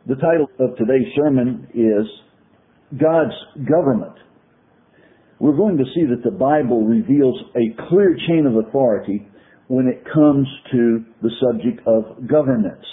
The title of today's sermon is God's Government. We're going to see that the Bible reveals a clear chain of authority when it comes to the subject of governance.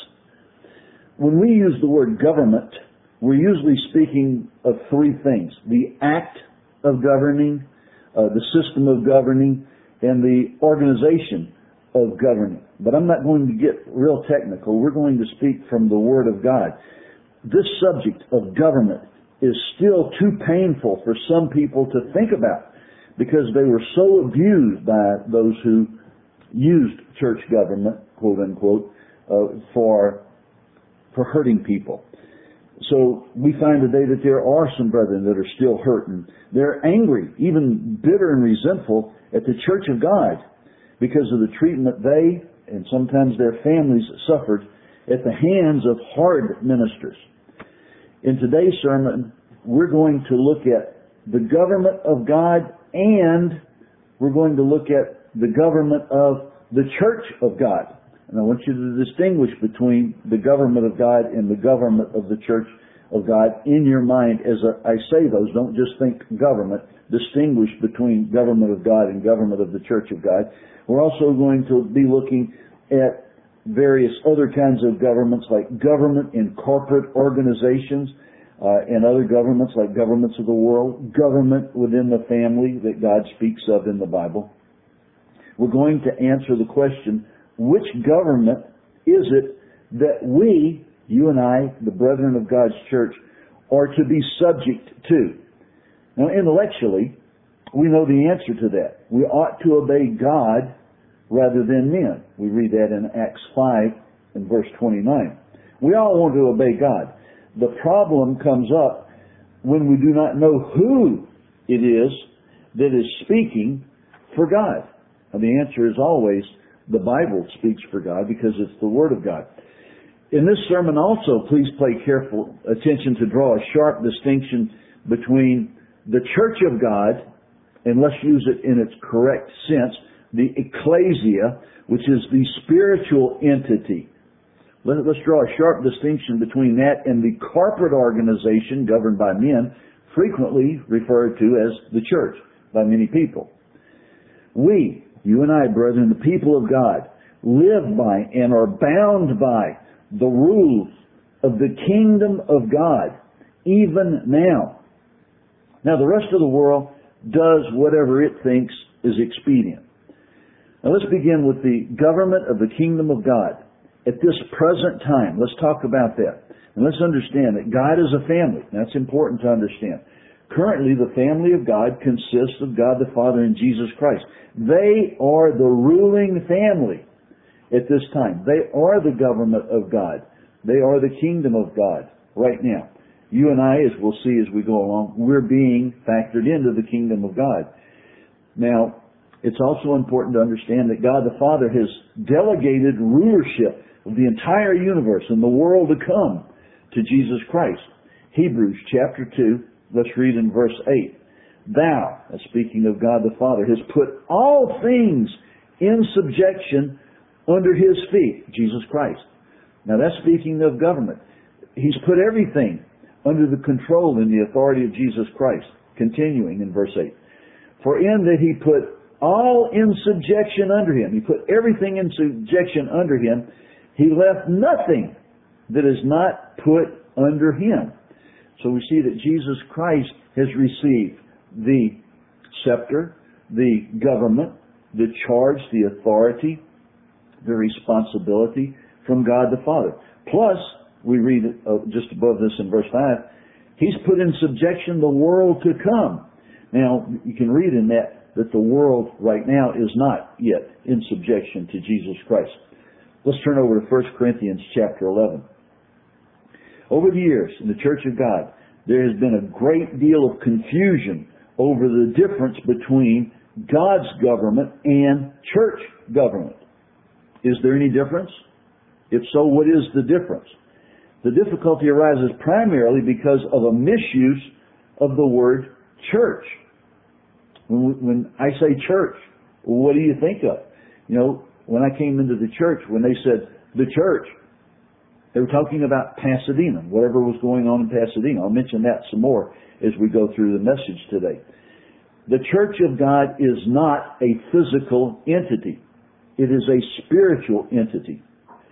When we use the word government, we're usually speaking of three things: the act of governing, the system of governing, and the organization of governing. But I'm not going to get real technical. We're going to speak from the Word of God. This subject of government is still too painful for some people to think about because they were so abused by those who used church government, quote unquote, for hurting people. So we find today that there are some brethren that are still hurting. They're angry, even bitter and resentful at the church of God because of the treatment they and sometimes their families suffered at the hands of hard ministers. In today's sermon, we're going to look at the government of God, and we're going to look at the government of the church of God. And I want you to distinguish between the government of God and the government of the church of God in your mind as I say those. Don't just think government. Distinguish between government of God and government of the church of God. We're also going to be looking at various other kinds of governments, like government in corporate organizations and other governments like governments of the world, government within the family that God speaks of in the Bible. We're going to answer the question, which government is it that we, you and I, the brethren of God's church, are to be subject to? Now, intellectually, we know the answer to that. We ought to obey God rather than men. We read that in Acts 5 and verse 29. We all want to obey God. The problem comes up when we do not know who it is that is speaking for God. And the answer is always the Bible speaks for God because it's the Word of God. In this sermon also, please pay careful attention to draw a sharp distinction between the church of God, and let's use it in its correct sense, the ecclesia, which is the spiritual entity. Let's draw a sharp distinction between that and the corporate organization governed by men, frequently referred to as the church by many people. We, you and I, brethren, the people of God, live by and are bound by the rules of the kingdom of God, even now. Now, the rest of the world does whatever it thinks is expedient. Now, let's begin with the government of the kingdom of God. At this present time, let's talk about that. And let's understand that God is a family. That's important to understand. Currently, the family of God consists of God the Father and Jesus Christ. They are the ruling family at this time. They are the government of God. They are the kingdom of God right now. You and I, as we'll see as we go along, we're being factored into the kingdom of God. Now, it's also important to understand that God the Father has delegated rulership of the entire universe and the world to come to Jesus Christ. Hebrews chapter 2, let's read in verse 8. Thou, speaking of God the Father, has put all things in subjection under His feet, Jesus Christ. Now that's speaking of government. He's put everything under the control and the authority of Jesus Christ. Continuing in verse 8. For in that He put all in subjection under Him. He put everything in subjection under Him. He left nothing that is not put under Him. So we see that Jesus Christ has received the scepter, the government, the charge, the authority, the responsibility from God the Father. Plus, we read just above this in verse 5, He's put in subjection the world to come. Now, you can read in that the world right now is not yet in subjection to Jesus Christ. Let's turn over to 1 Corinthians chapter 11. Over the years in the Church of God, there has been a great deal of confusion over the difference between God's government and church government. Is there any difference? If so, what is the difference? The difficulty arises primarily because of a misuse of the word church. When I say church, what do you think of? You know, when I came into the church, when they said the church, They were talking about Pasadena, whatever was going on in Pasadena. I'll mention that some more as we go through the message today. The church of God is not a physical entity. It is a spiritual entity.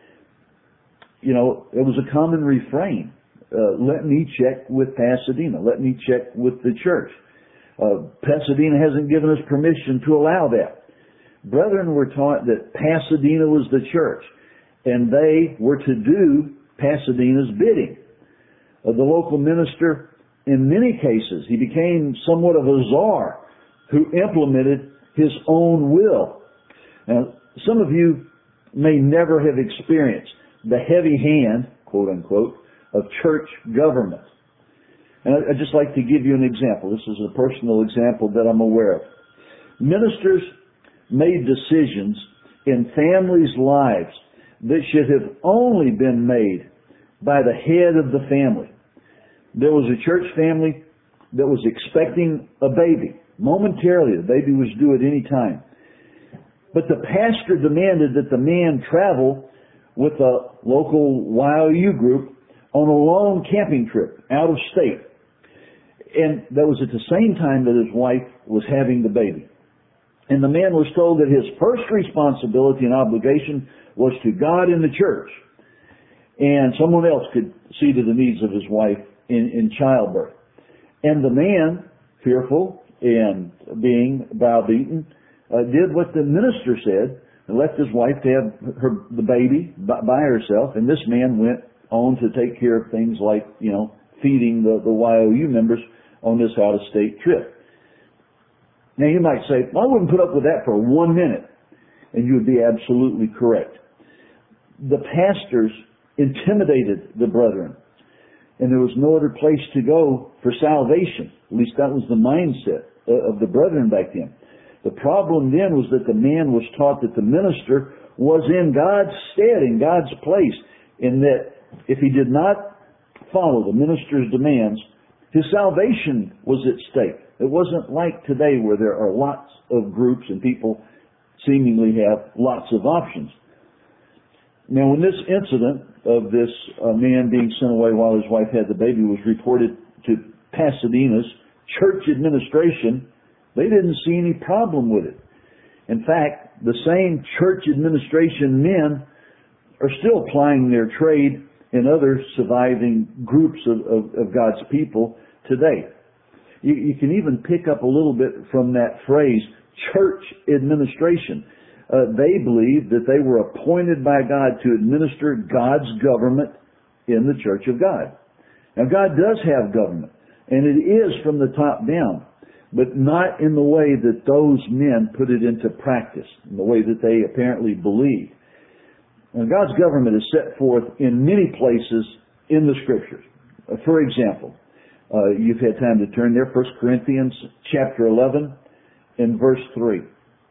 You know, it was a common refrain. Let me check with Pasadena. Let me check with the church. Pasadena hasn't given us permission to allow that. Brethren were taught that Pasadena was the church, and they were to do Pasadena's bidding. The local minister, in many cases, he became somewhat of a czar who implemented his own will. Now, some of you may never have experienced the heavy hand, quote unquote, of church government. And I'd just like to give you an example. This is a personal example that I'm aware of. Ministers made decisions in families' lives that should have only been made by the head of the family. There was a church family that was expecting a baby. Momentarily, the baby was due at any time. But the pastor demanded that the man travel with a local YOU group on a long camping trip out of state. And that was at the same time that his wife was having the baby. And the man was told that his first responsibility and obligation was to God and the church. And someone else could see to the needs of his wife in childbirth. And the man, fearful and being browbeaten, did what the minister said and left his wife to have the baby by herself. And this man went on to take care of things like, feeding the YOU members on this out-of-state trip. Now you might say, well, I wouldn't put up with that for 1 minute. And you would be absolutely correct. The pastors intimidated the brethren. And there was no other place to go for salvation. At least that was the mindset of the brethren back then. The problem then was that the man was taught that the minister was in God's stead, in God's place, and that if he did not follow the minister's demands, his salvation was at stake. It wasn't like today where there are lots of groups and people seemingly have lots of options. Now, when this incident of this man being sent away while his wife had the baby was reported to Pasadena's church administration, they didn't see any problem with it. In fact, the same church administration men are still plying their trade in other surviving groups of God's people today. You can even pick up a little bit from that phrase, church administration. They believed that they were appointed by God to administer God's government in the church of God. Now, God does have government, and it is from the top down, but not in the way that those men put it into practice, in the way that they apparently believe. And God's government is set forth in many places in the Scriptures. For example, you've had time to turn there, 1 Corinthians chapter 11 and verse 3.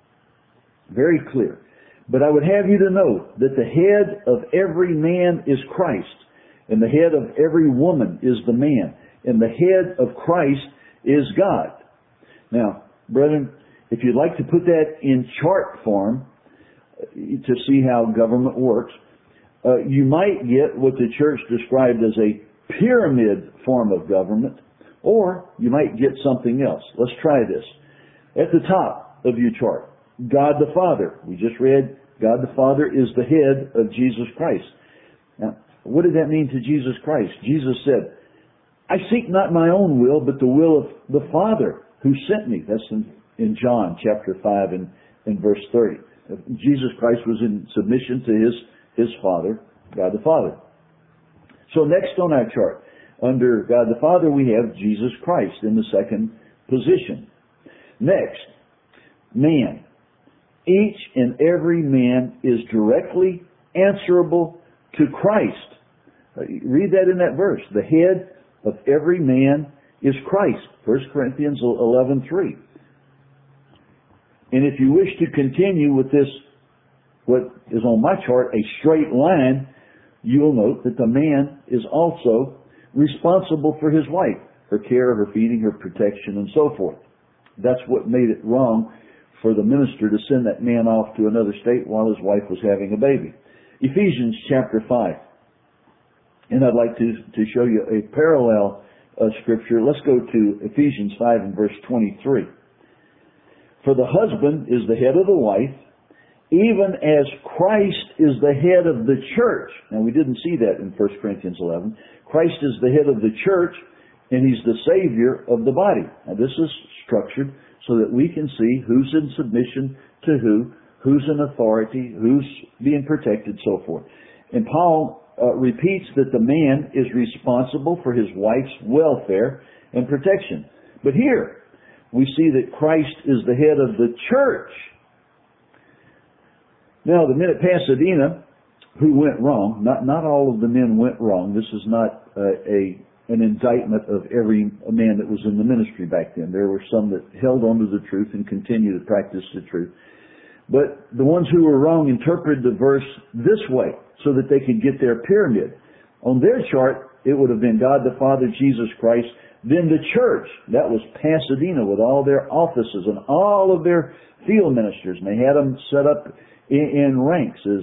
Very clear. But I would have you to know that the head of every man is Christ, and the head of every woman is the man, and the head of Christ is God. Now, brethren, if you'd like to put that in chart form to see how government works, you might get what the church described as a pyramid form of government, or you might get something else. Let's try this. At the top of your chart, God the Father. We just read God the Father is the head of Jesus Christ. Now, what did that mean to Jesus Christ? Jesus said, I seek not my own will, but the will of the Father who sent me. That's in John chapter 5 and verse 30. Jesus Christ was in submission to his Father, God the Father. So next on our chart, under God the Father, we have Jesus Christ in the second position. Next, man. Each and every man is directly answerable to Christ. Read that in that verse. The head of every man is Christ. 1 Corinthians 11:3. And if you wish to continue with this, what is on my chart, a straight line, you'll note that the man is also responsible for his wife, her care, her feeding, her protection, and so forth. That's what made it wrong for the minister to send that man off to another state while his wife was having a baby. Ephesians chapter 5. And I'd like to show you a parallel scripture. Let's go to Ephesians 5 and verse 23. For the husband is the head of the wife, even as Christ is the head of the church. Now, we didn't see that in 1 Corinthians 11. Christ is the head of the church, and He's the Savior of the body. Now, this is structured so that we can see who's in submission to who's in authority, who's being protected, so forth. And Paul repeats that the man is responsible for his wife's welfare and protection. But here, we see that Christ is the head of the church. Now, the men at Pasadena who went wrong, not all of the men went wrong. This is not an indictment of every man that was in the ministry back then. There were some that held on to the truth and continued to practice the truth. But the ones who were wrong interpreted the verse this way so that they could get their pyramid. On their chart, it would have been God the Father, Jesus Christ, then the church. That was Pasadena with all their offices and all of their field ministers. And they had them set up in ranks as,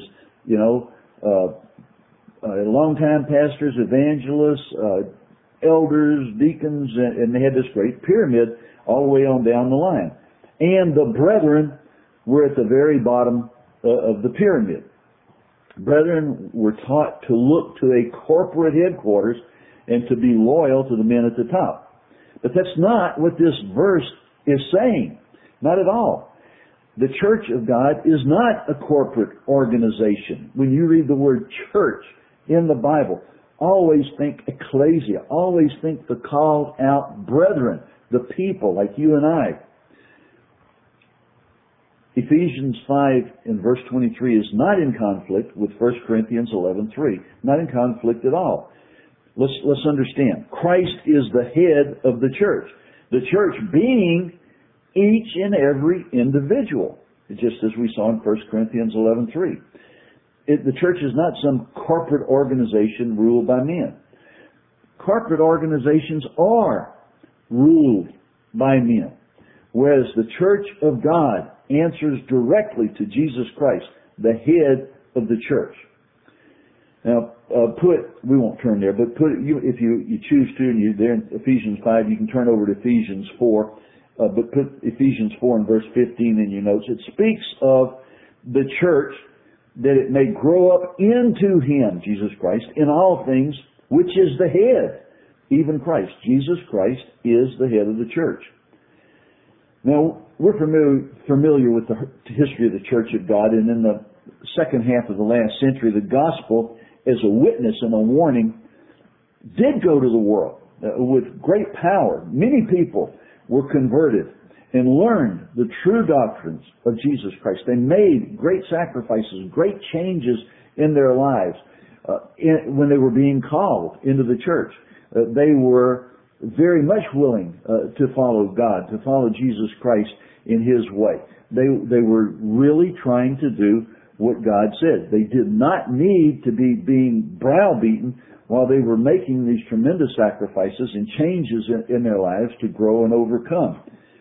longtime pastors, evangelists, elders, deacons, and they had this great pyramid all the way on down the line. And the brethren were at the very bottom of the pyramid. Brethren were taught to look to a corporate headquarters and to be loyal to the men at the top. But that's not what this verse is saying. Not at all. The church of God is not a corporate organization. When you read the word church in the Bible, always think ecclesia. Always think the called out brethren, the people like you and I. Ephesians 5 in verse 23 is not in conflict with 1 Corinthians 11:3. Not in conflict at all. Let's understand. Christ is the head of the church. The church being each and every individual, just as we saw in 1 Corinthians 11:3. The church is not some corporate organization ruled by men. Corporate organizations are ruled by men, whereas the church of God answers directly to Jesus Christ, the head of the church. Now, we won't turn there, but if you choose to, and you're there in Ephesians 5, you can turn over to Ephesians 4, but put Ephesians 4 and verse 15 in your notes. It speaks of the church that it may grow up into Him, Jesus Christ, in all things, which is the head, even Christ. Jesus Christ is the head of the church. Now, we're familiar with the history of the Church of God, and in the second half of the last century, the gospel, as a witness and a warning, did go to the world with great power. Many people were converted and learned the true doctrines of Jesus Christ. They made great sacrifices, great changes in their lives when they were being called into the church. They were very much willing to follow God, to follow Jesus Christ in His way. They were really trying to do what God said. They did not need to be being browbeaten while they were making these tremendous sacrifices and changes in their lives to grow and overcome.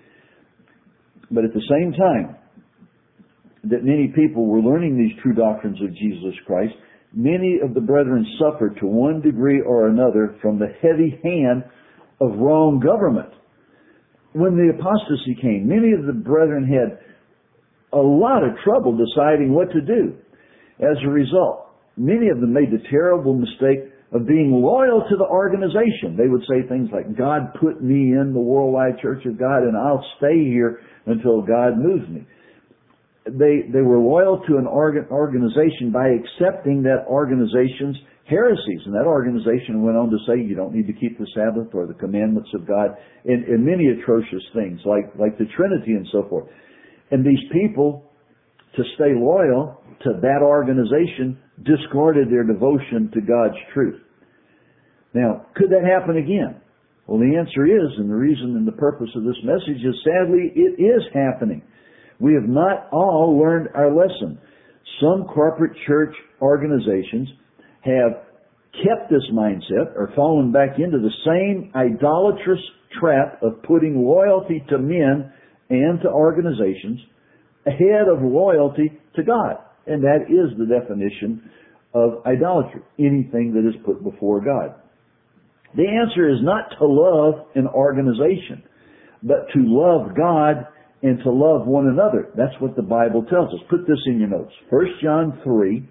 But at the same time that many people were learning these true doctrines of Jesus Christ, many of the brethren suffered to one degree or another from the heavy hand of wrong government. When the apostasy came, many of the brethren had a lot of trouble deciding what to do. As a result, many of them made the terrible mistake of being loyal to the organization. They would say things like, God put me in the Worldwide Church of God and I'll stay here until God moves me. They were loyal to an organization by accepting that organization's heresies. And that organization went on to say you don't need to keep the Sabbath or the commandments of God and many atrocious things like the Trinity and so forth. And these people, to stay loyal to that organization, discarded their devotion to God's truth. Now, could that happen again? Well, the answer is, and the reason and the purpose of this message is, sadly, it is happening. We have not all learned our lesson. Some corporate church organizations have kept this mindset or fallen back into the same idolatrous trap of putting loyalty to men and to organizations ahead of loyalty to God. And that is the definition of idolatry, anything that is put before God. The answer is not to love an organization, but to love God and to love one another. That's what the Bible tells us. Put this in your notes. 1 John 3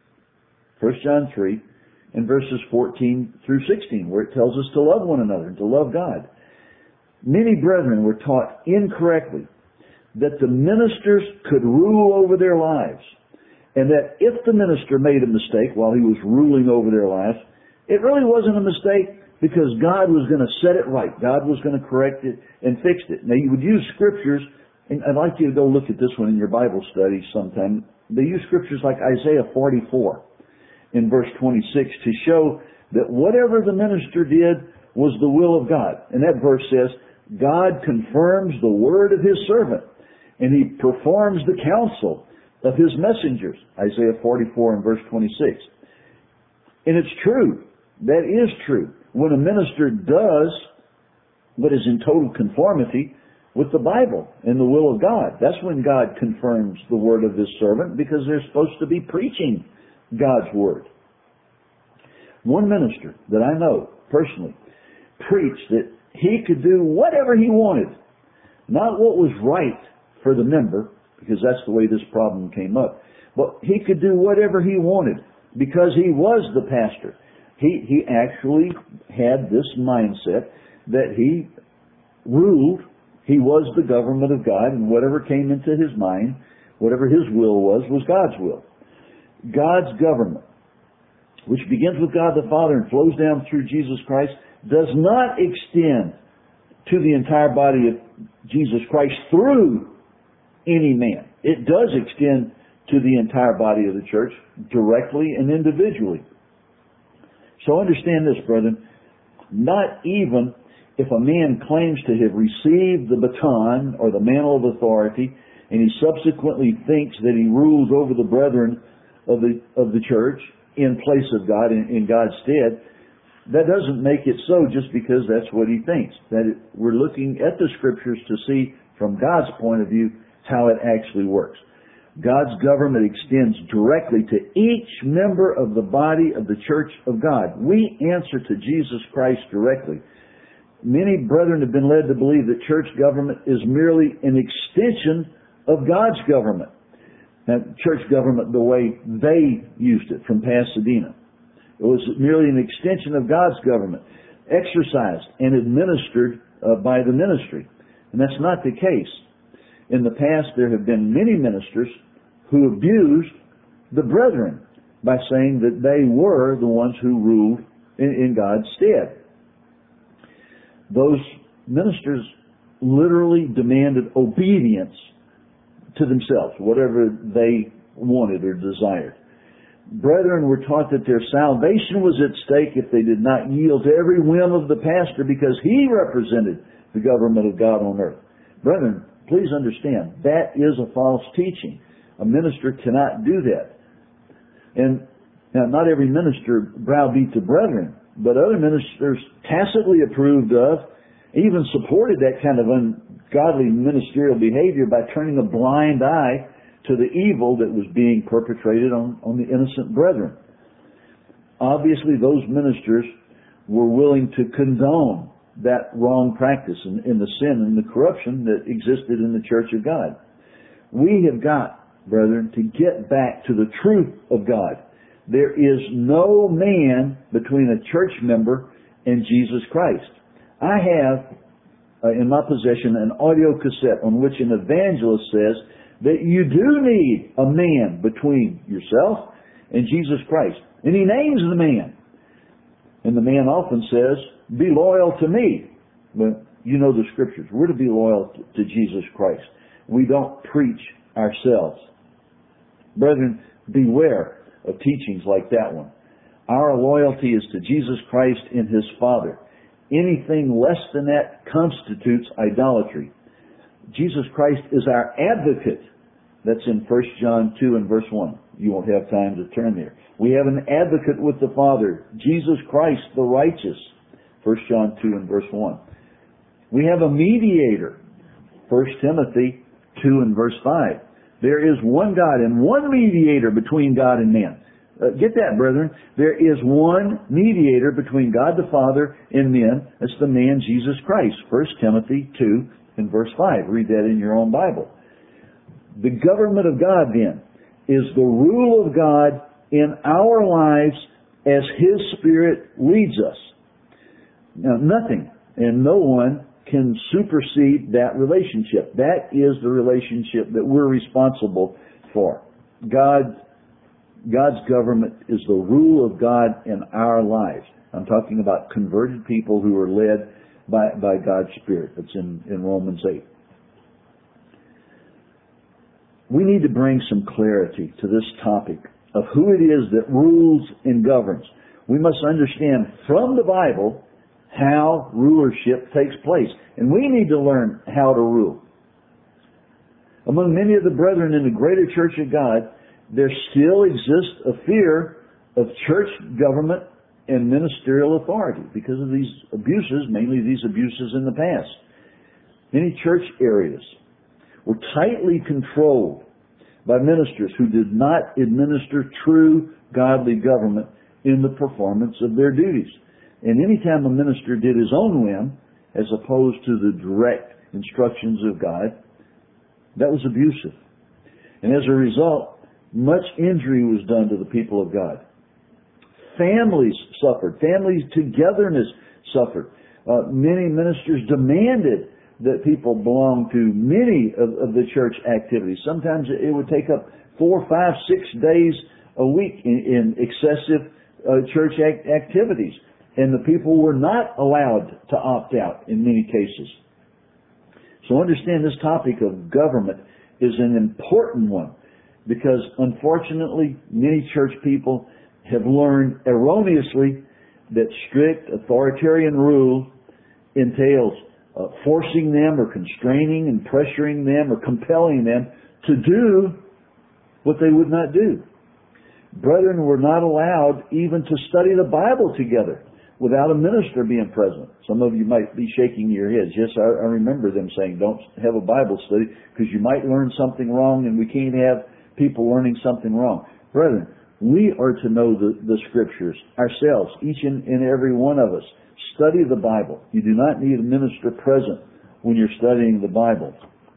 and verses 14 through 16, where it tells us to love one another and to love God. Many brethren were taught incorrectly that the ministers could rule over their lives, and that if the minister made a mistake while he was ruling over their lives, it really wasn't a mistake because God was going to set it right. God was going to correct it and fix it. Now, you would use scriptures, and I'd like you to go look at this one in your Bible study sometime. They use scriptures like Isaiah 44 in verse 26 to show that whatever the minister did was the will of God. And that verse says, God confirms the word of his servant, and he performs the counsel of his messengers. Isaiah 44 and verse 26. And it's true. That is true. When a minister does what is in total conformity with the Bible and the will of God, that's when God confirms the word of his servant, because they're supposed to be preaching God's word. One minister that I know personally preached that he could do whatever he wanted, not what was right for the member, because that's the way this problem came up, but he could do whatever he wanted because he was the pastor. He actually had this mindset that he ruled, he was the government of God, and whatever came into his mind, whatever his will was God's will. God's government, which begins with God the Father and flows down through Jesus Christ, does not extend to the entire body of Jesus Christ through any man. It does extend to the entire body of the church directly and individually. So understand this, brethren. Not even if a man claims to have received the baton or the mantle of authority, and he subsequently thinks that he rules over the brethren of the church in place of God, in God's stead, that doesn't make it so just because that's what he thinks. We're looking at the scriptures to see from God's point of view how it actually works. God's government extends directly to each member of the body of the church of God. We answer to Jesus Christ directly. Many brethren have been led to believe that church government is merely an extension of God's government. Now, church government, the way they used it from Pasadena, it was merely an extension of God's government, exercised and administered by the ministry. And that's not the case. In the past, there have been many ministers who abused the brethren by saying that they were the ones who ruled in God's stead. Those ministers literally demanded obedience to themselves, whatever they wanted or desired. Brethren were taught that their salvation was at stake if they did not yield to every whim of the pastor because he represented the government of God on earth. Brethren, please understand, that is a false teaching. A minister cannot do that. And now, not every minister browbeat the brethren, but other ministers tacitly approved of, even supported that kind of ungodly ministerial behavior by turning a blind eye to the evil that was being perpetrated on the innocent brethren. Obviously, those ministers were willing to condone that wrong practice and the sin and the corruption that existed in the church of God. We have got, brethren, to get back to the truth of God. There is no man between a church member and Jesus Christ. I have in my possession an audio cassette on which an evangelist says that you do need a man between yourself and Jesus Christ. And he names the man. And the man often says, be loyal to me. But you know the scriptures. We're to be loyal to Jesus Christ. We don't preach ourselves. Brethren, beware of teachings like that one. Our loyalty is to Jesus Christ and His Father. Anything less than that constitutes idolatry. Jesus Christ is our advocate. That's in 1 John 2 and verse 1. You won't have time to turn there. We have an advocate with the Father, Jesus Christ the righteous. 1 John 2 and verse 1. We have a mediator. 1 Timothy 2 and verse 5. There is one God and one mediator between God and man. Get that, brethren. There is one mediator between God the Father and men. That's the man Jesus Christ. 1 Timothy 2 and verse 5. Read that in your own Bible. The government of God, then, is the rule of God in our lives as His Spirit leads us. Now, nothing and no one can supersede that relationship. That is the relationship that we're responsible for. God's government is the rule of God in our lives. I'm talking about converted people who are led by God's Spirit. That's in Romans 8. We need to bring some clarity to this topic of who it is that rules and governs. We must understand from the Bible how rulership takes place. And we need to learn how to rule. Among many of the brethren in the greater church of God, there still exists a fear of church government and ministerial authority because of these abuses, mainly these abuses in the past. Many church areas were tightly controlled by ministers who did not administer true godly government in the performance of their duties. And anytime a minister did his own whim, as opposed to the direct instructions of God, that was abusive. And as a result, much injury was done to the people of God. Families suffered. Family togetherness suffered. Many ministers demanded that people belong to many of the church activities. Sometimes it would take up 4, 5, 6 days a week in excessive church activities. And the people were not allowed to opt out in many cases. So understand this topic of government is an important one because unfortunately many church people have learned erroneously that strict authoritarian rule entails forcing them or constraining and pressuring them or compelling them to do what they would not do. Brethren were not allowed even to study the Bible together without a minister being present. Some of you might be shaking your heads. Yes, I remember them saying, don't have a Bible study because you might learn something wrong and we can't have people learning something wrong. Brethren, we are to know the Scriptures ourselves, each and every one of us. Study the Bible. You do not need a minister present when you're studying the Bible.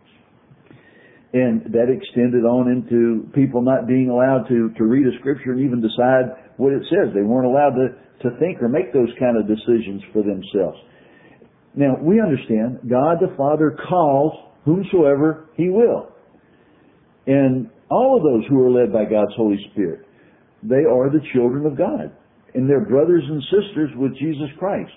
And that extended on into people not being allowed to read a Scripture and even decide what it says. They weren't allowed to think or make those kind of decisions for themselves. Now, we understand God the Father calls whomsoever He will. And all of those who are led by God's Holy Spirit, they are the children of God. And they're brothers and sisters with Jesus Christ.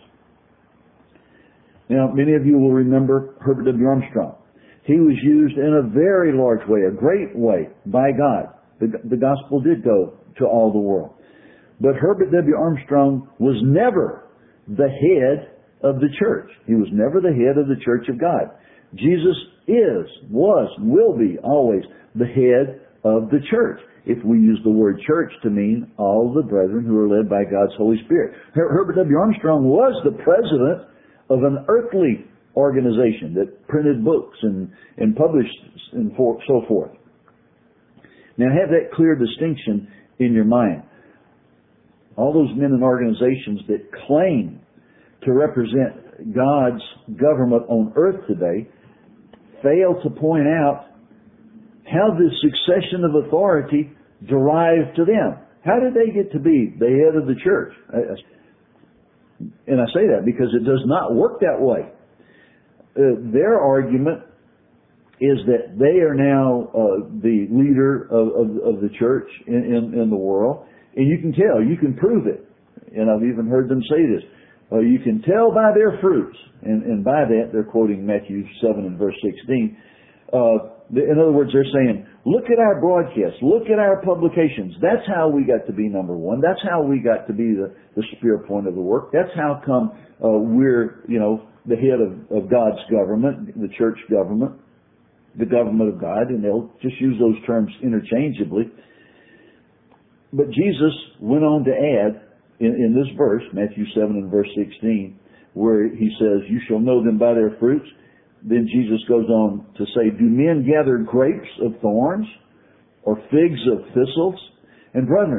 Now, many of you will remember Herbert W. Armstrong. He was used in a very large way, a great way, by God. The gospel did go to all the world. But Herbert W. Armstrong was never the head of the church. He was never the head of the church of God. Jesus is, was, will be always the head of the church. If we use the word church to mean all the brethren who are led by God's Holy Spirit. Herbert W. Armstrong was the president of an earthly organization that printed books and published and so forth. Now have that clear distinction in your mind. All those men and organizations that claim to represent God's government on earth today fail to point out how the succession of authority derived to them. How did they get to be the head of the church? And I say that because it does not work that way. Their argument is that they are now the leader of the church in the world. And you can tell, you can prove it. And I've even heard them say this. You can tell by their fruits. And by that, they're quoting Matthew 7 and verse 16. In other words, they're saying, look at our broadcasts, look at our publications. That's how we got to be number one. That's how we got to be the spear point of the work. That's how come we're, the head of God's government, the church government, the government of God, and they'll just use those terms interchangeably. But Jesus went on to add in this verse, Matthew 7 and verse 16, where He says, you shall know them by their fruits. Then Jesus goes on to say, do men gather grapes of thorns or figs of thistles? And brethren,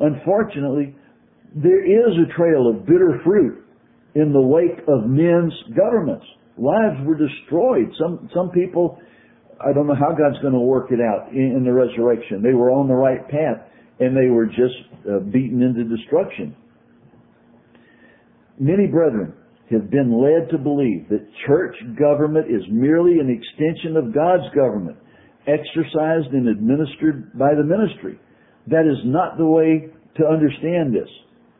Unfortunately, there is a trail of bitter fruit in the wake of men's governments. Lives were destroyed. Some people, I don't know how God's going to work it out in the resurrection. They were on the right path, and they were just beaten into destruction. Many brethren have been led to believe that church government is merely an extension of God's government, exercised and administered by the ministry. That is not the way to understand this.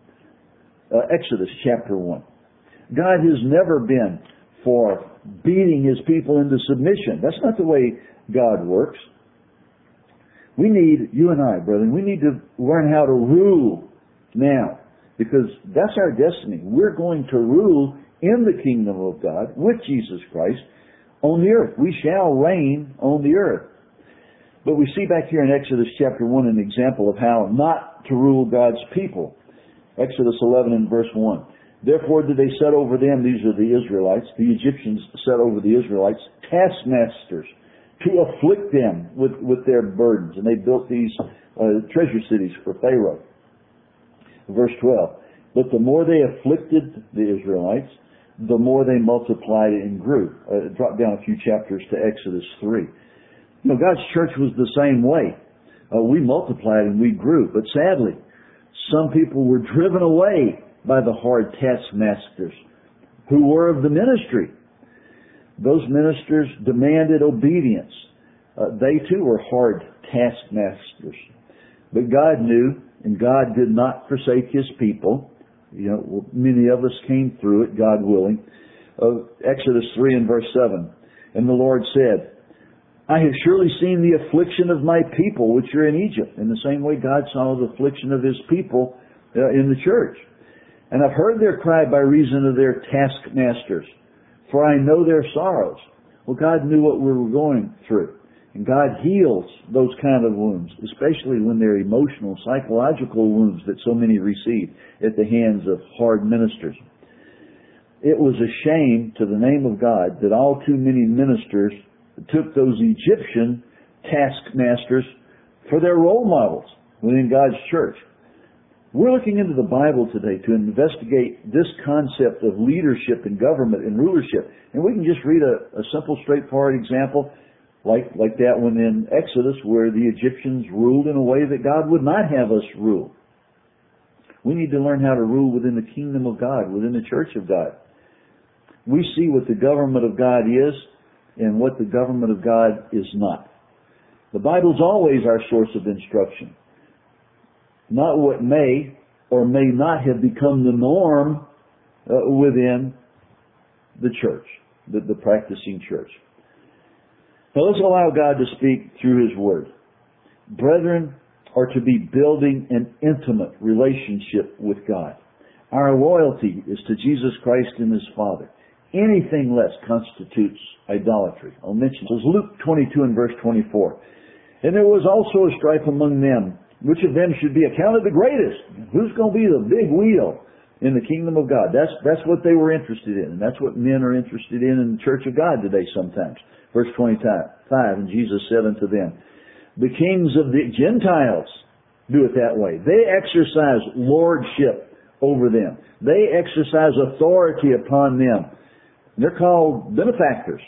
Exodus chapter 1. God has never been for beating His people into submission. That's not the way God works. We need, you and I, brethren, we need to learn how to rule now, because that's our destiny. We're going to rule in the kingdom of God with Jesus Christ on the earth. We shall reign on the earth. But we see back here in Exodus chapter 1 an example of how not to rule God's people. Exodus 11 and verse 1. Therefore did they set over them, these are the Israelites, the Egyptians set over the Israelites, taskmasters, to afflict them with their burdens. And they built these treasure cities for Pharaoh. Verse 12. But the more they afflicted the Israelites, the more they multiplied and grew. Drop down a few chapters to Exodus 3. You know, God's church was the same way. We multiplied and we grew. But sadly, some people were driven away by the hard taskmasters who were of the ministry. Those ministers demanded obedience. They too were hard taskmasters. But God knew, and God did not forsake His people. You know, many of us came through it, God willing. Exodus 3 and verse 7. And the Lord said, I have surely seen the affliction of my people which are in Egypt. In the same way God saw the affliction of His people in the church. And I've heard their cry by reason of their taskmasters, for I know their sorrows. Well, God knew what we were going through. And God heals those kind of wounds, especially when they're emotional, psychological wounds that so many receive at the hands of hard ministers. It was a shame to the name of God that all too many ministers took those Egyptian taskmasters for their role models within God's church. We're looking into the Bible today to investigate this concept of leadership and government and rulership. And we can just read a simple, straightforward example like that one in Exodus where the Egyptians ruled in a way that God would not have us rule. We need to learn how to rule within the kingdom of God, within the church of God. We see what the government of God is and what the government of God is not. The Bible's always our source of instruction. Not what may or may not have become the norm within the church, the practicing church. Now let's allow God to speak through His Word. Brethren are to be building an intimate relationship with God. Our loyalty is to Jesus Christ and His Father. Anything less constitutes idolatry. I'll mention this. Luke 22 and verse 24. And there was also a strife among them, which of them should be accounted the greatest? Who's going to be the big wheel in the kingdom of God? That's what they were interested in. And that's what men are interested in the church of God today sometimes. Verse 25. And Jesus said unto them, the kings of the Gentiles do it that way. They exercise lordship over them. They exercise authority upon them. They're called benefactors.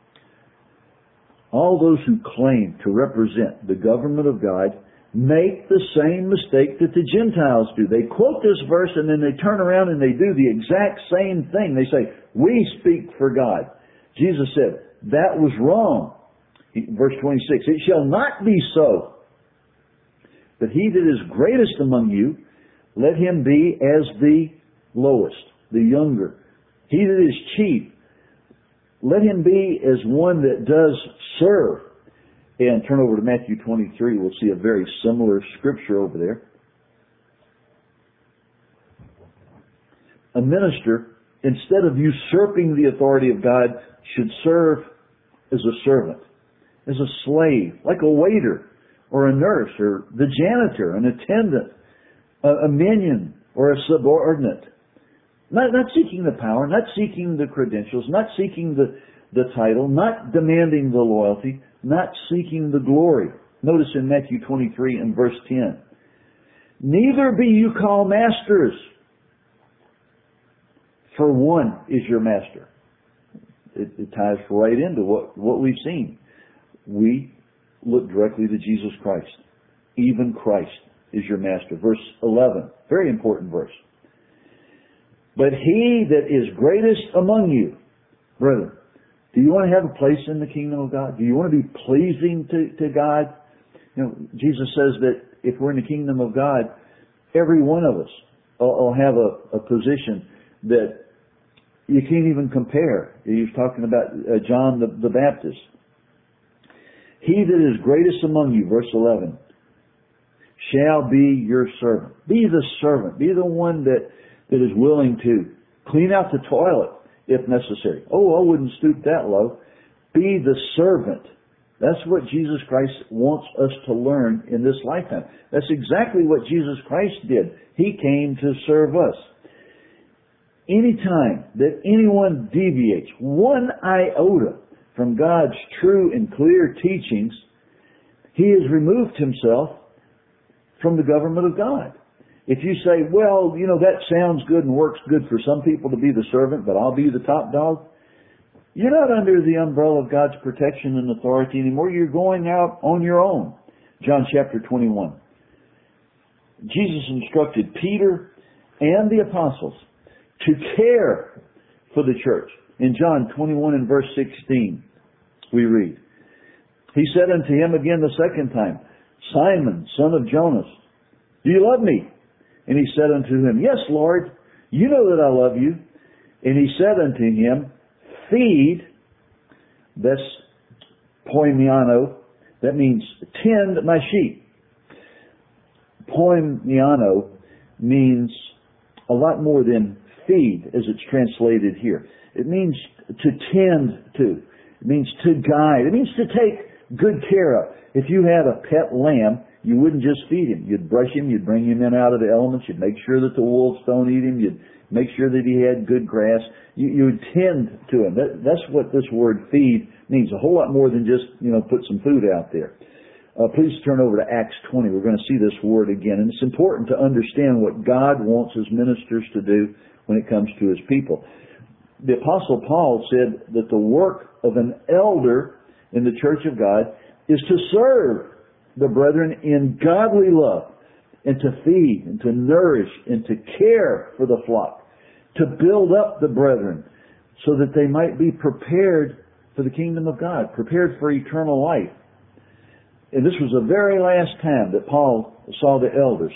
All those who claim to represent the government of God make the same mistake that the Gentiles do. They quote this verse and then they turn around and they do the exact same thing. They say, we speak for God. Jesus said, that was wrong. Verse 26, it shall not be so. But he that is greatest among you, let him be as the lowest, the younger. He that is chief, let him be as one that does serve. And turn over to Matthew 23. We'll see a very similar scripture over there. A minister, instead of usurping the authority of God, should serve as a servant, as a slave, like a waiter or a nurse or the janitor, an attendant, a minion or a subordinate. Not seeking the power, not seeking the credentials, not seeking the title, not demanding the loyalty, not seeking the glory. Notice in Matthew 23 and verse 10. Neither be you called masters, for one is your master. It ties right into what we've seen. We look directly to Jesus Christ. Even Christ is your master. Verse 11, very important verse. But he that is greatest among you, brethren, do you want to have a place in the kingdom of God? Do you want to be pleasing to God? You know, Jesus says that if we're in the kingdom of God, every one of us will have a position that you can't even compare. He was talking about John the Baptist. He that is greatest among you, verse 11, shall be your servant. Be the servant. Be the one that is willing to clean out the toilet if necessary. Oh, I wouldn't stoop that low. Be the servant. That's what Jesus Christ wants us to learn in this lifetime. That's exactly what Jesus Christ did. He came to serve us. Anytime that anyone deviates one iota from God's true and clear teachings, he has removed himself from the government of God. If you say, well, you know, that sounds good and works good for some people to be the servant, but I'll be the top dog, you're not under the umbrella of God's protection and authority anymore. You're going out on your own. John chapter 21. Jesus instructed Peter and the apostles to care for the church. In John 21 and verse 16, we read, he said unto him again the second time, Simon, son of Jonas, do you love me? And he said unto him, Yes, Lord, you know that I love you. And he said unto him, Feed, that's poimiano, that means tend my sheep. Poimiano means a lot more than feed as it's translated here. It means to tend to. It means to guide. It means to take good care of. If you had a pet lamb, you wouldn't just feed him. You'd brush him, you'd bring him in out of the elements, you'd make sure that the wolves don't eat him, you'd make sure that he had good grass. You would tend to him. That's what this word feed means. A whole lot more than just, put some food out there. Please turn over to Acts 20. We're going to see this word again. And it's important to understand what God wants his ministers to do when it comes to his people. The Apostle Paul said that the work of an elder in the church of God is to serve the brethren in godly love, and to feed, and to nourish, and to care for the flock, to build up the brethren so that they might be prepared for the kingdom of God, prepared for eternal life. And this was the very last time that Paul saw the elders.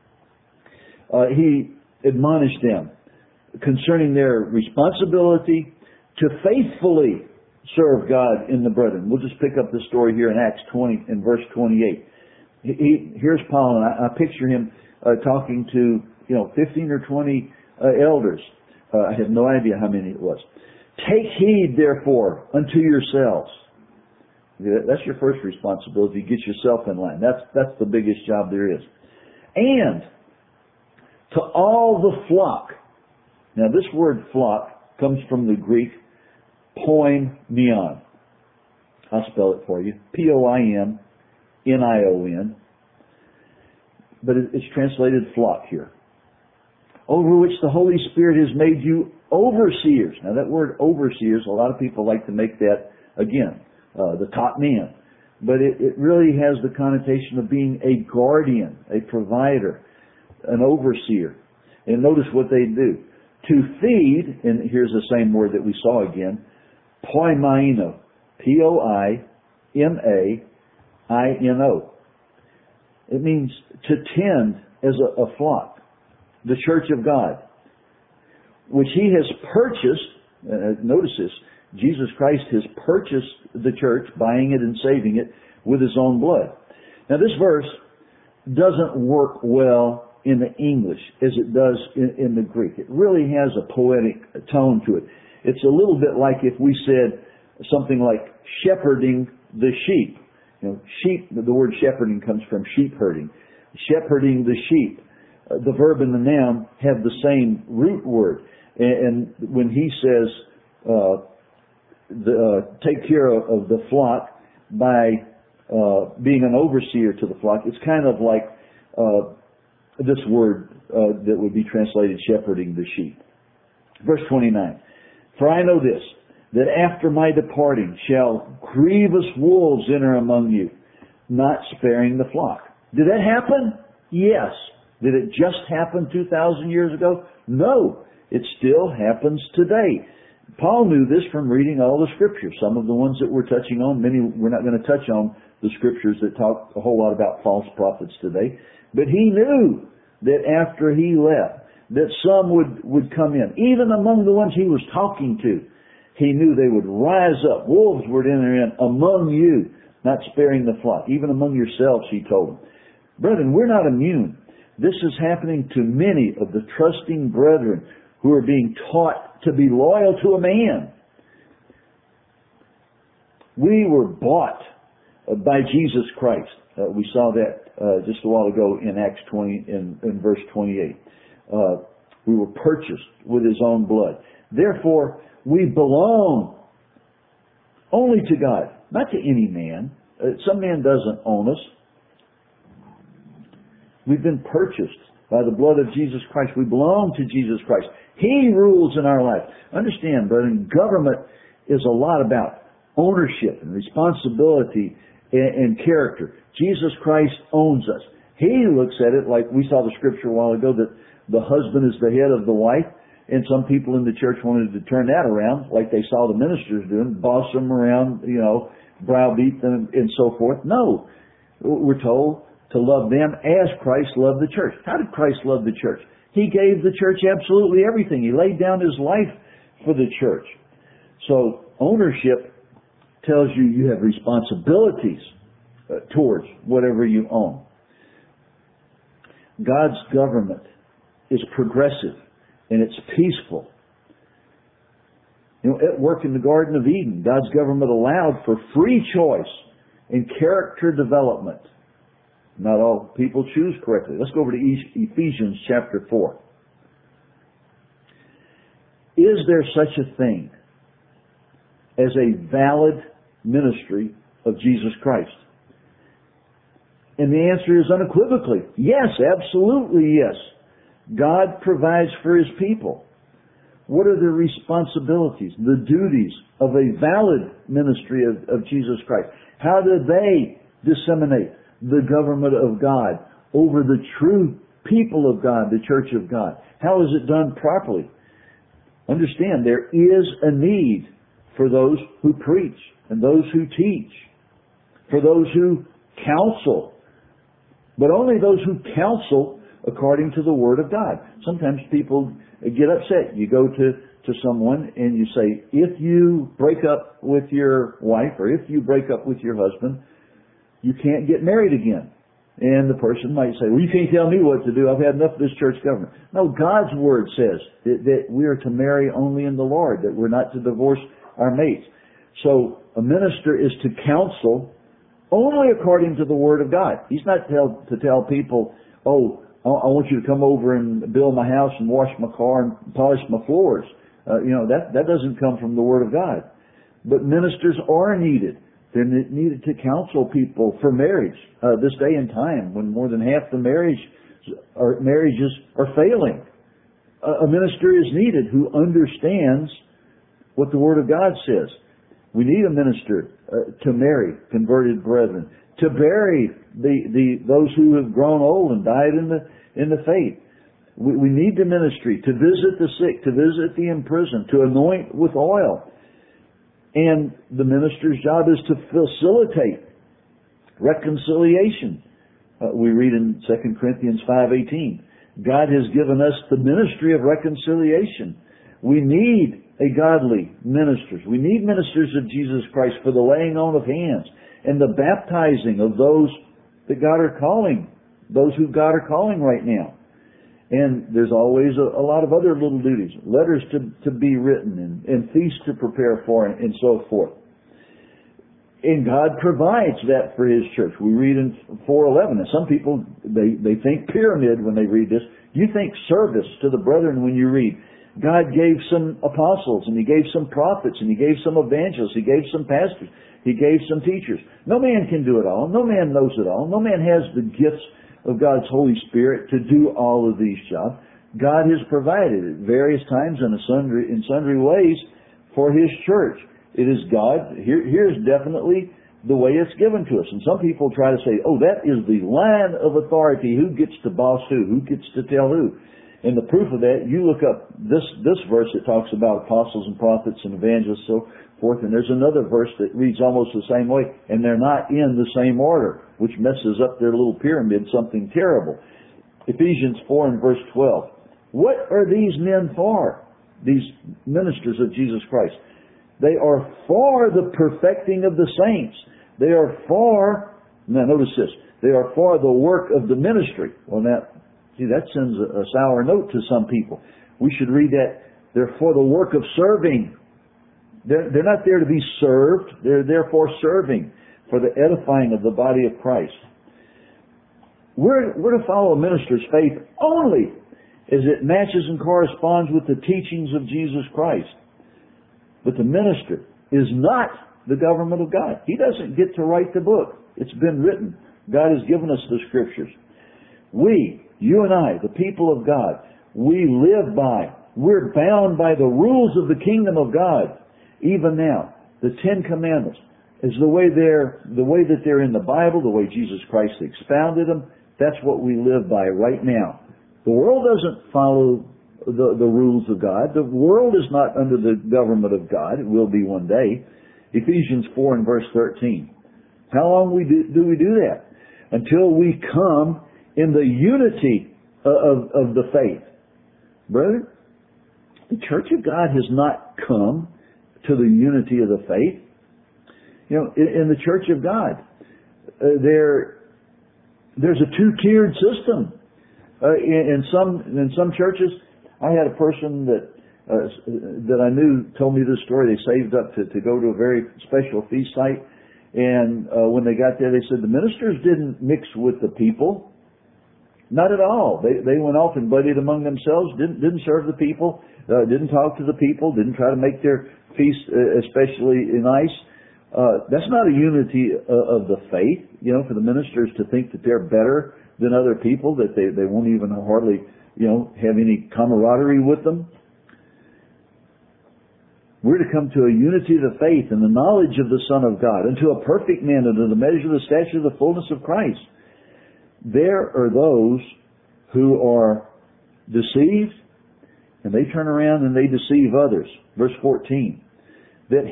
He admonished them concerning their responsibility to faithfully serve God in the brethren. We'll just pick up the story here in Acts 20 and verse 28. Here's Paul, and I picture him talking to 15 or 20 elders. I have no idea how many it was. Take heed, therefore, unto yourselves. That's your first responsibility. Get yourself in line. That's the biggest job there is. And to all the flock. Now, this word flock comes from the Greek poimion. I'll spell it for you. Poimnion. But it's translated flock here. Over which the Holy Spirit has made you overseers. Now that word overseers, a lot of people like to make that, again, the top man. But it really has the connotation of being a guardian, a provider, an overseer. And notice what they do. To feed, and here's the same word that we saw again, poimaino. Poimaino. It means to tend as a flock, the church of God, which he has purchased. Notice this, Jesus Christ has purchased the church, buying it and saving it with his own blood. Now this verse doesn't work well in the English as it does in the Greek. It really has a poetic tone to it. It's a little bit like if we said something like shepherding the sheep. Sheep, the word shepherding comes from sheep herding. Shepherding the sheep. The verb and the noun have the same root word. And when he says, take care of the flock by being an overseer to the flock, it's kind of like this word that would be translated shepherding the sheep. Verse 29. For I know this, that after my departing shall grievous wolves enter among you, not sparing the flock. Did that happen? Yes. Did it just happen 2,000 years ago? No. It still happens today. Paul knew this from reading all the scriptures. Some of the ones that we're touching on, many we're not going to touch on the scriptures that talk a whole lot about false prophets today. But he knew that after he left, that some would come in. Even among the ones he was talking to, he knew they would rise up. Wolves would enter in among you, not sparing the flock. Even among yourselves, he told them. Brethren, we're not immune. This is happening to many of the trusting brethren who are being taught to be loyal to a man. We were bought by Jesus Christ. We saw that just a while ago in Acts 20, in verse 28. We were purchased with His own blood. Therefore, we belong only to God, not to any man. Some man doesn't own us. We've been purchased by the blood of Jesus Christ. We belong to Jesus Christ. He rules in our life. Understand, brethren, government is a lot about ownership and responsibility and character. Jesus Christ owns us. He looks at it like we saw the scripture a while ago that the husband is the head of the wife, and some people in the church wanted to turn that around like they saw the ministers doing, boss them around, browbeat them and so forth. No. We're told to love them as Christ loved the church. How did Christ love the church? He gave the church absolutely everything. He laid down His life for the church. So ownership tells you you have responsibilities towards whatever you own. God's government is progressive and it's peaceful. At work in the Garden of Eden, God's government allowed for free choice and character development. Not all people choose correctly. Let's go over to Ephesians chapter 4. Is there such a thing as a valid ministry of Jesus Christ? And the answer is unequivocally, yes, absolutely yes. God provides for His people. What are the responsibilities, the duties of a valid ministry of Jesus Christ? How do they disseminate the government of God over the true people of God, the church of God? How is it done properly? Understand, there is a need for those who preach and those who teach, for those who counsel, but only those who counsel according to the Word of God. Sometimes people get upset. You go to someone and you say, if you break up with your wife or if you break up with your husband, you can't get married again. And the person might say, well, you can't tell me what to do. I've had enough of this church government. No, God's Word says that we are to marry only in the Lord, that we're not to divorce our mates. So a minister is to counsel only according to the Word of God. He's not to tell people, oh, I want you to come over and build my house and wash my car and polish my floors. That doesn't come from the Word of God. But ministers are needed. They're needed to counsel people for marriage. This day and time, when more than half the marriages are failing, a minister is needed who understands what the Word of God says. We need a minister to marry converted brethren, to bury those who have grown old and died in the faith. We need the ministry to visit the sick, to visit the imprisoned, to anoint with oil. And the minister's job is to facilitate reconciliation. We read in 2 Corinthians 5:18, God has given us the ministry of reconciliation. We need a godly ministers. We need ministers of Jesus Christ for the laying on of hands and the baptizing of those that God are calling, those who God are calling right now. And there's always a lot of other little duties, letters to be written and feasts to prepare for and so forth. And God provides that for His church. We read in 4:11, and some people, they think pyramid when they read this. You think service to the brethren when you read. God gave some apostles, and He gave some prophets, and He gave some evangelists, He gave some pastors, He gave some teachers. No man can do it all. No man knows it all. No man has the gifts of God's Holy Spirit to do all of these jobs. God has provided at various times in sundry ways for His church. It is God. Here's definitely the way it's given to us. And some people try to say, oh, that is the line of authority. Who gets to boss who gets to tell who? And the proof of that, you look up this verse that talks about apostles and prophets and evangelists, so forth, and there's another verse that reads almost the same way, and they're not in the same order, which messes up their little pyramid, something terrible. Ephesians 4 and verse 12. What are these men for? These ministers of Jesus Christ. They are for the perfecting of the saints. They are for, now notice this, they are for the work of the ministry. Well, now, see, that sends a sour note to some people. We should read that they're for the work of serving. They're not there to be served. They're therefore serving for the edifying of the body of Christ. We're to follow a minister's faith only as it matches and corresponds with the teachings of Jesus Christ. But the minister is not the government of God. He doesn't get to write the book. It's been written. God has given us the Scriptures. We, you and I, the people of God, we live by, we're bound by the rules of the kingdom of God. Even now, the Ten Commandments is the way that they're in the Bible, the way Jesus Christ expounded them. That's what we live by right now. The world doesn't follow the rules of God. The world is not under the government of God. It will be one day. Ephesians 4 and verse 13. How long do we do that? Until we come in the unity of the faith. Brother, the Church of God has not come to the unity of the faith. You know, in the Church of God, there's a two-tiered system. In some churches, I had a person that I knew told me this story. They saved up to go to a very special feast site, and when they got there, they said the ministers didn't mix with the people. Not at all. They went off and buddied among themselves, didn't serve the people, didn't talk to the people, didn't try to make their feast especially nice. That's not a unity of the faith, you know, for the ministers to think that they're better than other people, that they won't even hardly, you know, have any camaraderie with them. We're to come to a unity of the faith and the knowledge of the Son of God, unto a perfect man, unto the measure of the stature of the fullness of Christ. There are those who are deceived, and they turn around and they deceive others. Verse 14. That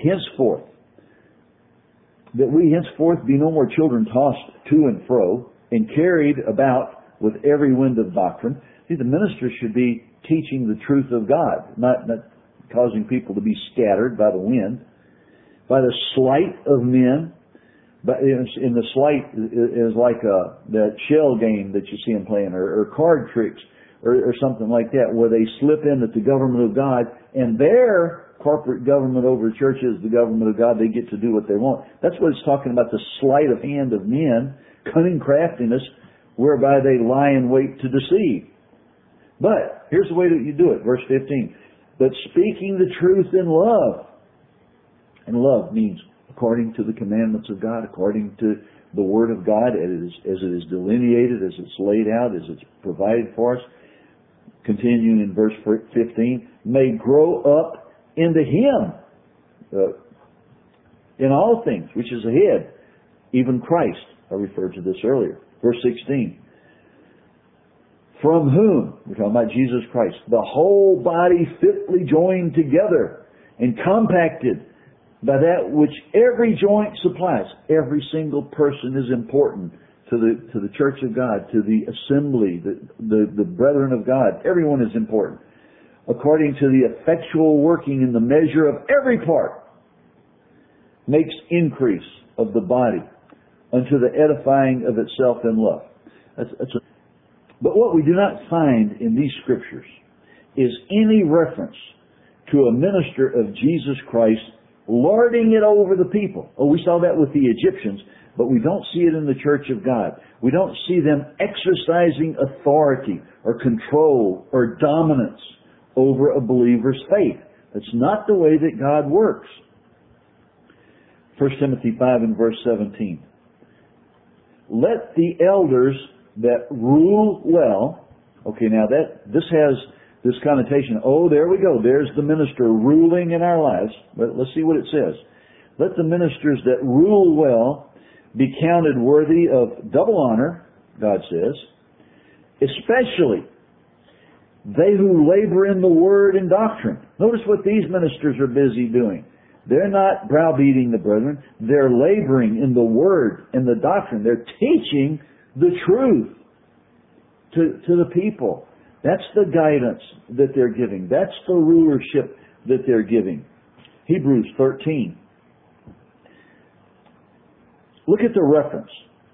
we henceforth be no more children tossed to and fro, and carried about with every wind of doctrine. See, the minister should be teaching the truth of God, not causing people to be scattered by the wind, by the sleight of men. But in the sleight is like that shell game that you see them playing, or card tricks, or something like that, where they slip in that the government of God and their corporate government over the church is the government of God. They get to do what they want. That's what it's talking about, the sleight of hand of men, cunning craftiness, whereby they lie in wait to deceive. But here's the way that you do it. Verse 15. But speaking the truth in love. And love means according to the commandments of God, according to the Word of God, as it is delineated, as it's laid out, as it's provided for us. Continuing in verse 15, may grow up into Him in all things, which is ahead, even Christ. I referred to this earlier. Verse 16, from whom, we're talking about Jesus Christ, the whole body fitly joined together and compacted by that which every joint supplies. Every single person is important to the church of God, to the assembly, the brethren of God. Everyone is important. According to the effectual working in the measure of every part, makes increase of the body unto the edifying of itself in love. But what we do not find in these scriptures is any reference to a minister of Jesus Christ lording it over the people. Oh, we saw that with the Egyptians, but we don't see it in the church of God. We don't see them exercising authority or control or dominance over a believer's faith. That's not the way that God works. 1 Timothy 5 and verse 17. Let the elders that rule well. Okay, now this has this connotation. Oh, there we go. There's the minister ruling in our lives. But let's see what it says. Let the ministers that rule well be counted worthy of double honor, God says, especially they who labor in the word and doctrine. Notice what these ministers are busy doing. They're not browbeating the brethren. They're laboring in the word and the doctrine. They're teaching the truth to the people. That's the guidance that they're giving. That's the rulership that they're giving. Hebrews 13. Look at the reference.